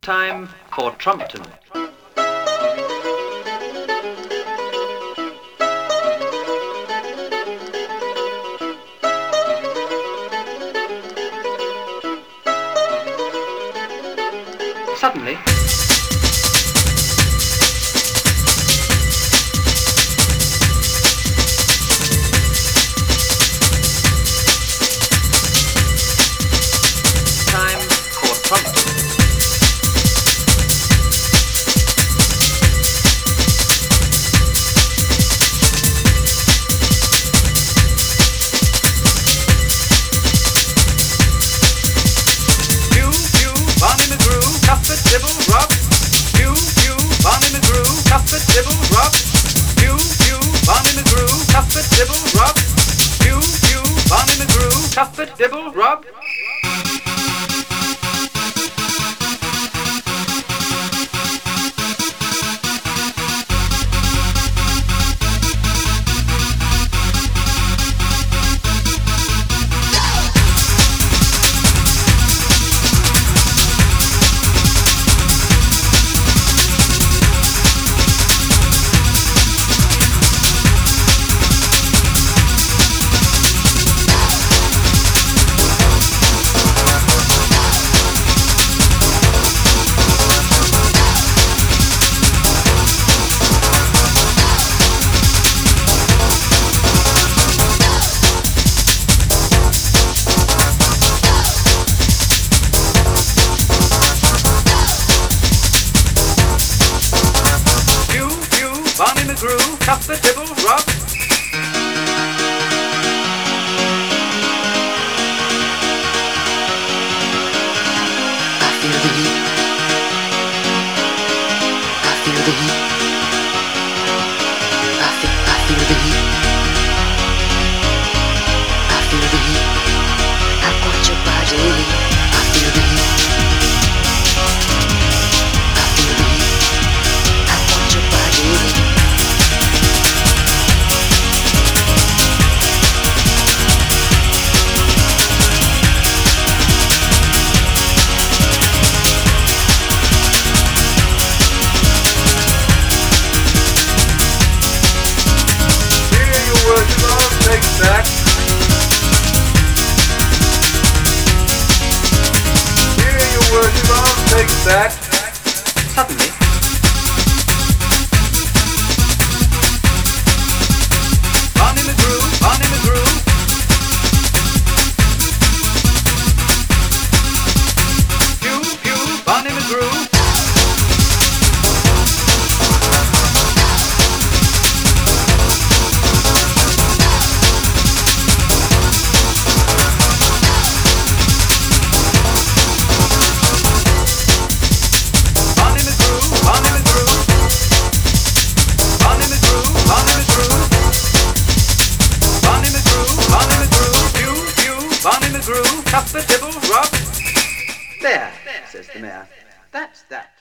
Time for Trumpton. Suddenly, time for Trumpton. Barney McGrew, Cuthbert Dibble, Rub. Barney McGrew, Cuthbert Dibble, Rub. Barney McGrew, Cuthbert Dibble, Rub. Barney McGrew, Cuthbert Dibble, Rub. Barney McGrew, Cuthbert Dibble, Rub. I feel the heat. I feel the heat. I feel the heat. I feel the heat. I want your body. I feel the heat. I feel the heat. I want your body. Take back. Hear your words, I'll take back. Suddenly, Barney McGrew, Barney McGrew. Barney McGrew. Barney McGrew, Cuthbert Dibble, Rub. There, says the mayor. That's that.